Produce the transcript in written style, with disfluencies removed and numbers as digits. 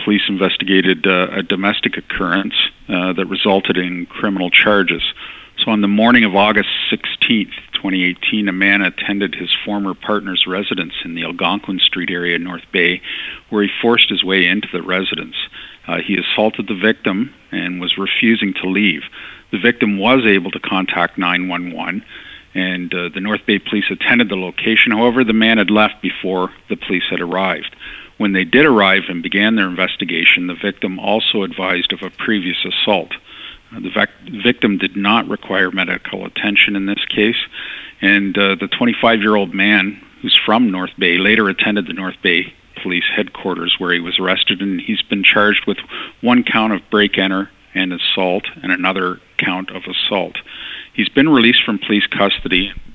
police investigated a domestic occurrence that resulted in criminal charges. So on the morning of August 16th, 2018, a man attended his former partner's residence in the Algonquin Street area in North Bay, where he forced his way into the residence. He assaulted the victim and was refusing to leave. The victim was able to contact 911, and the North Bay police attended the location. However, the man had left before the police had arrived. When they did arrive and began their investigation, the victim also advised of a previous assault. The victim did not require medical attention in this case, and the 25-year-old man, who's from North Bay, later attended the North Bay Police headquarters where he was arrested, and he's been charged with one count of break-enter and assault and another count of assault. He's been released from police custody.